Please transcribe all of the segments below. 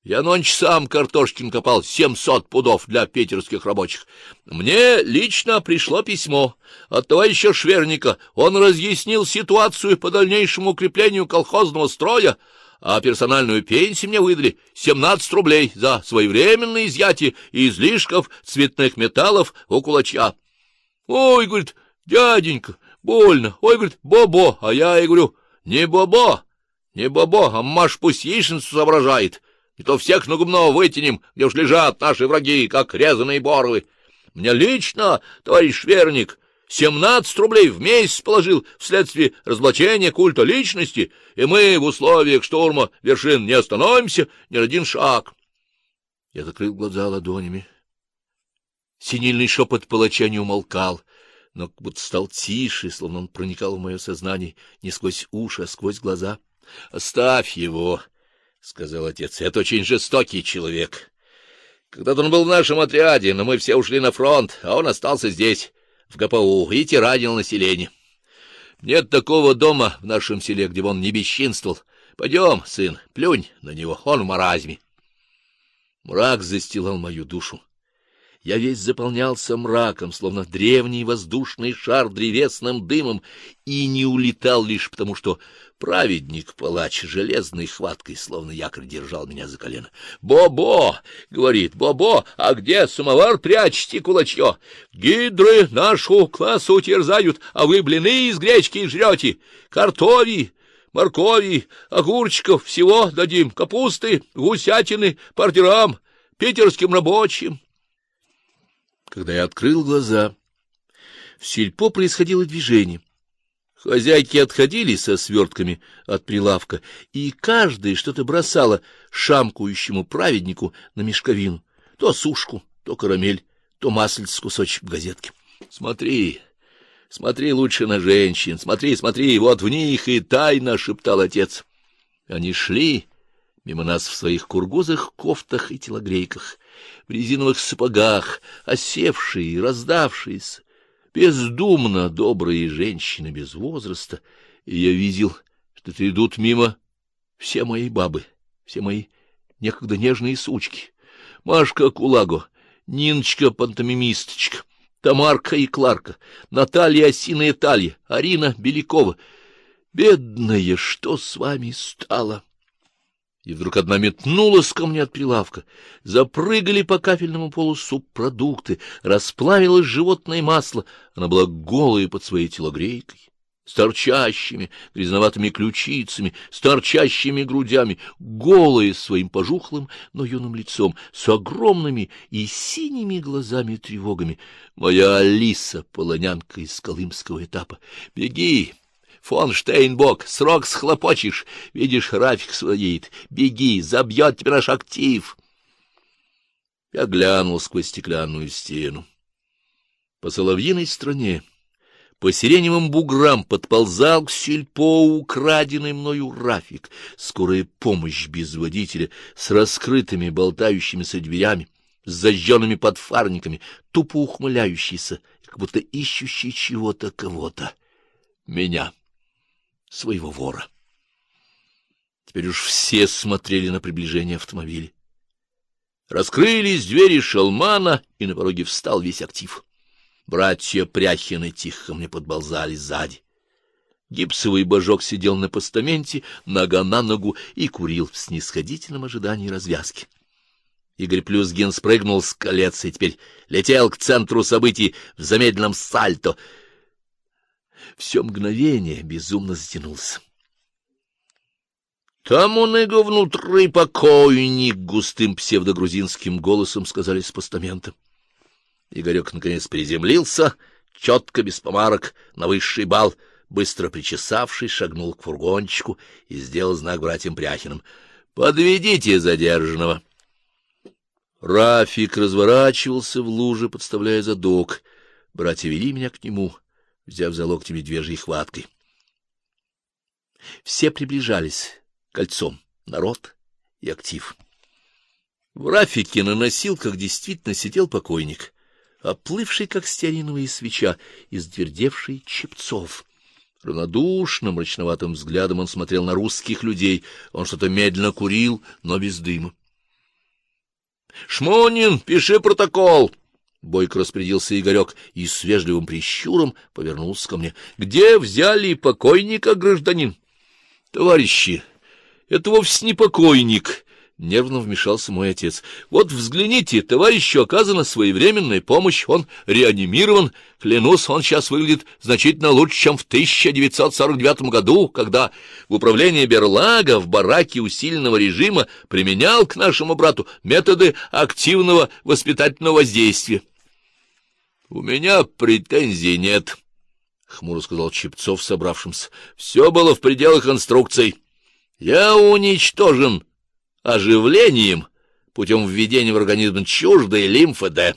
Я нонче сам картошкин копал 700 пудов для питерских рабочих. Мне лично пришло письмо от товарища Шверника. Он разъяснил ситуацию по дальнейшему укреплению колхозного строя, а персональную пенсию мне выдали 17 рублей за своевременное изъятие излишков цветных металлов у кулача. Ой, говорит, дяденька, больно. Ой, говорит, бобо. А я и говорю, не бобо, а маш пусть яичницу соображает. И то всех на гумно вытянем, где уж лежат наши враги, как резаные боровы. Мне лично, товарищ Шверник, 17 рублей в месяц положил вследствие разоблачения культа личности, и мы в условиях штурма вершин не остановимся ни на один шаг. Я закрыл глаза ладонями. Синильный шепот палача не умолкал, но как будто стал тише, словно он проникал в мое сознание не сквозь уши, а сквозь глаза. — Оставь его, — сказал отец, — это очень жестокий человек. Когда-то он был в нашем отряде, но мы все ушли на фронт, а он остался здесь, в ГПУ, и тиранил население. Нет такого дома в нашем селе, где бы он не бесчинствовал. Пойдем, сын, плюнь на него, он в маразме. Мрак застилал мою душу. Я весь заполнялся мраком, словно древний воздушный шар древесным дымом, и не улетал лишь потому, что праведник-палач железной хваткой, словно якорь, держал меня за колено. «Бобо!» — говорит, «Бобо, а где самовар прячете, кулачье? Гидры нашу классу терзают, а вы блины из гречки жрете, картофи, моркови, огурчиков, всего дадим, капусты, гусятины, партирам, питерским рабочим». Когда я открыл глаза, в сельпо происходило движение. Хозяйки отходили со свертками от прилавка, и каждая что-то бросала шамкающему праведнику на мешковину. То сушку, то карамель, то маслице с кусочек газетки. Смотри, смотри лучше на женщин, смотри, смотри, вот в них и тайна, — шептал отец. Они шли мимо нас в своих кургузах, кофтах и телогрейках, в резиновых сапогах, осевшие и раздавшиеся, бездумно добрые женщины без возраста, и я видел, что идут мимо все мои бабы, все мои некогда нежные сучки: Машка Кулаго, Ниночка Пантомимисточка, Тамарка и Кларка, Наталья Осиная Талья, Арина Белякова. Бедная, что с вами стало? И вдруг одна метнулась ко мне от прилавка. Запрыгали по кафельному полу субпродукты, расплавилось животное масло. Она была голая под своей телогрейкой, с торчащими грязноватыми ключицами, с торчащими грудями, голая своим пожухлым, но юным лицом, с огромными и синими глазами-тревогами. Моя Алиса, полонянка из колымского этапа. Беги! Фон Штейнбок, срок схлопочешь, видишь, Рафик своеет. Беги, забьет тебя наш актив. Я глянул сквозь стеклянную стену. По соловьиной стране, по сиреневым буграм подползал к сельпо украденный мною Рафик. Скорая помощь без водителя, с раскрытыми болтающимися дверями, с зажженными подфарниками, тупо ухмыляющийся, как будто ищущий чего-то, кого-то. Меня, своего вора. Теперь уж все смотрели на приближение автомобиля. Раскрылись двери шалмана, и на пороге встал весь актив. Братья Пряхины тихо мне подползали сзади. Гипсовый божок сидел на постаменте, нога на ногу, и курил в снисходительном ожидании развязки. Игорь Плюсгин спрыгнул с колец и теперь летел к центру событий в замедленном сальто. Все мгновение безумно затянулся. — Там у него внутри покойник, — густым псевдогрузинским голосом сказали с постамента. Игорек наконец приземлился, четко, без помарок, на высший бал, быстро причесавшись, шагнул к фургончику и сделал знак братьям Пряхиным: — Подведите задержанного. Рафик разворачивался в луже, подставляя задок. Братья вели меня к нему, взяв за локти медвежьей хваткой. Все приближались кольцом, народ и актив. В Рафике на носилках действительно сидел покойник, оплывший, как стеариновая свеча, из твердевшей чепцов. Равнодушно, мрачноватым взглядом он смотрел на русских людей. Он что-то медленно курил, но без дыма. — Шмонин, пиши протокол! — бойко распорядился Игорек и с вежливым прищуром повернулся ко мне. — Где взяли покойника, гражданин? — Товарищи, это вовсе не покойник, — нервно вмешался мой отец. — Вот взгляните, товарищу оказана своевременная помощь, он реанимирован. Клянусь, он сейчас выглядит значительно лучше, чем в 1949 году, когда в управлении Берлага в бараке усиленного режима применял к нашему брату методы активного воспитательного воздействия. — У меня претензий нет, — хмуро сказал Чепцов собравшимся. — Все было в пределах инструкций. Я уничтожен оживлением путем введения в организм чуждой лимфы Д.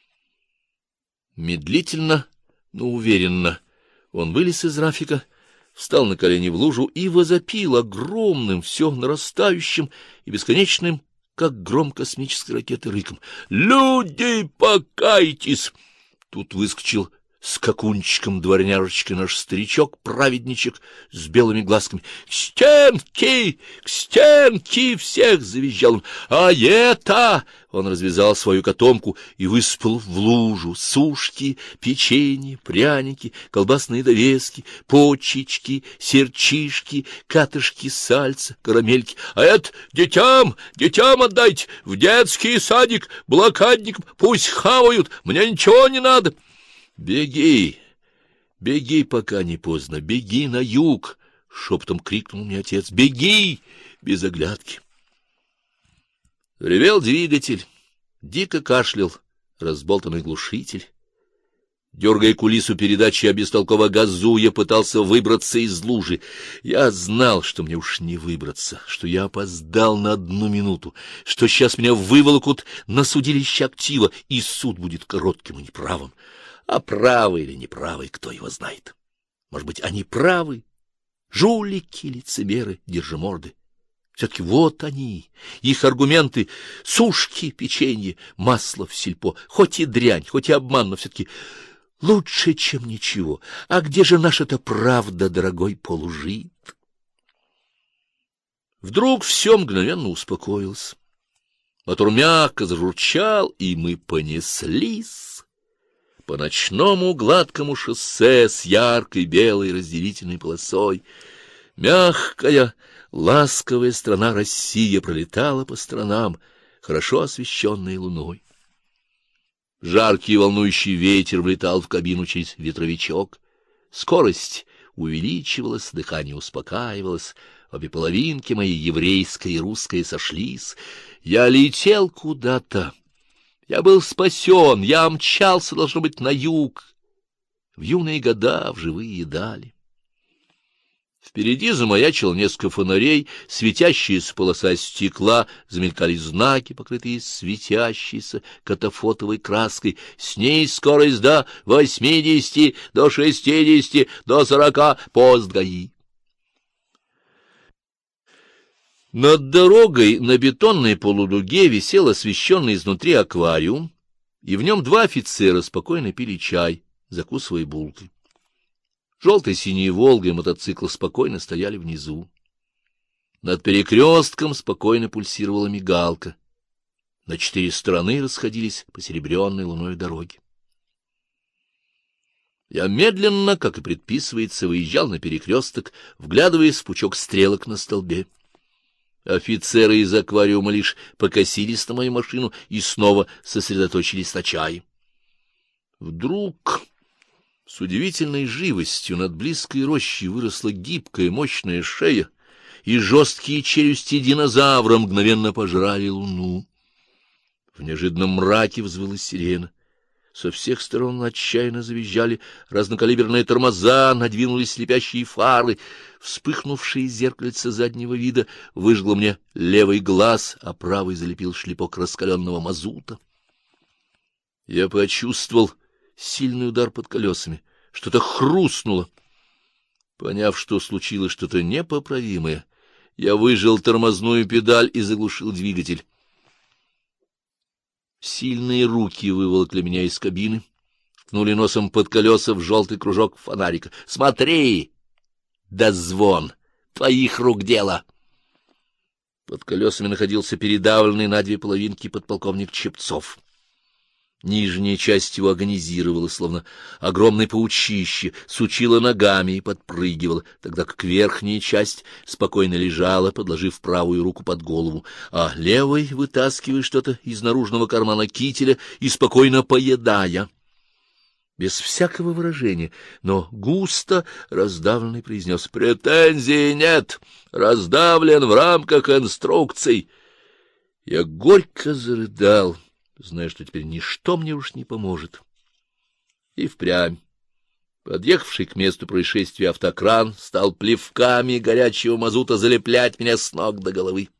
Медлительно, но уверенно он вылез из рафика, встал на колени в лужу и возопил огромным, все нарастающим и бесконечным, как гром космической ракеты, рыком: «Люди, покайтесь!» Тут выскочил скакунчиком дворняжечкой наш старичок-праведничек с белыми глазками. «К стенке! К стенке!» — всех завизжал он. «А это...» — он развязал свою котомку и высыпал в лужу сушки, печенье, пряники, колбасные довески, почечки, серчишки, катышки сальца, карамельки. «А это детям отдайте, в детский садик, блокадникам, пусть хавают, мне ничего не надо». «Беги, беги, пока не поздно, беги на юг!» — шепотом крикнул мне отец. «Беги!» без оглядки. Ревел двигатель, дико кашлял разболтанный глушитель. Дергая кулису передачи, я бестолково газуя пытался выбраться из лужи. Я знал, что мне уж не выбраться, что я опоздал на 1 минуту, что сейчас меня выволокут на судилище актива, и суд будет коротким и неправым. А правы или неправы, кто его знает? Может быть, они правы? Жулики, лицемеры, держиморды. Все-таки вот они, их аргументы: сушки, печенье, масло в сельпо. Хоть и дрянь, хоть и обман, но все-таки лучше, чем ничего. А где же наша-то правда, дорогой полужид? Вдруг все мгновенно успокоилось. Мотор мягко зажурчал, и мы понеслись по ночному гладкому шоссе с яркой белой разделительной полосой. Мягкая, ласковая страна Россия пролетала по сторонам, хорошо освещенной луной. Жаркий волнующий ветер влетал в кабину через ветровичок. Скорость увеличивалась, дыхание успокаивалось, обе половинки моей, еврейская и русская, сошлись. Я летел куда-то. Я был спасен, я мчался, должно быть, на юг, в юные года, в живые дали. Впереди замаячило несколько фонарей, светящаяся полоса стекла, замелькали знаки, покрытые светящейся катафотовой краской. С ней скорость до 80, до 60, до 40, пост ГАИ. Над дорогой на бетонной полудуге висел освещенный изнутри аквариум, и в нем 2 офицера спокойно пили чай, закусывая булкой. Желто-синие «Волга» и мотоцикл спокойно стояли внизу. Над перекрестком спокойно пульсировала мигалка. На 4 стороны расходились посеребренной луной дороги. Я медленно, как и предписывается, выезжал на перекресток, вглядываясь в пучок стрелок на столбе. Офицеры из аквариума лишь покосились на мою машину и снова сосредоточились на чае. Вдруг с удивительной живостью над близкой рощей выросла гибкая мощная шея, и жесткие челюсти динозавра мгновенно пожрали луну. В неожиданном мраке взвыла сирена. Со всех сторон отчаянно завизжали разнокалиберные тормоза, надвинулись слепящие фары. Вспыхнувшее зеркальце заднего вида выжгло мне левый глаз, а правый залепил шлепок раскаленного мазута. Я почувствовал сильный удар под колесами. Что-то хрустнуло. Поняв, что случилось что-то непоправимое, я выжал тормозную педаль и заглушил двигатель. Сильные руки выволокли меня из кабины, ткнули носом под колеса в желтый кружок фонарика. «Смотри! Да звон! Твоих рук дело!» Под колесами находился передавленный на две половинки подполковник Чепцов. Нижняя часть его агонизировала, словно огромное паучище, сучила ногами и подпрыгивала, тогда как верхняя часть спокойно лежала, подложив правую руку под голову, а левой вытаскивая что-то из наружного кармана кителя и спокойно поедая. Без всякого выражения, но густо раздавленный произнес: «Претензий нет, раздавлен в рамках инструкций». Я горько зарыдал, зная, что теперь ничто мне уж не поможет. И впрямь подъехавший к месту происшествия автокран стал плевками горячего мазута залеплять меня с ног до головы.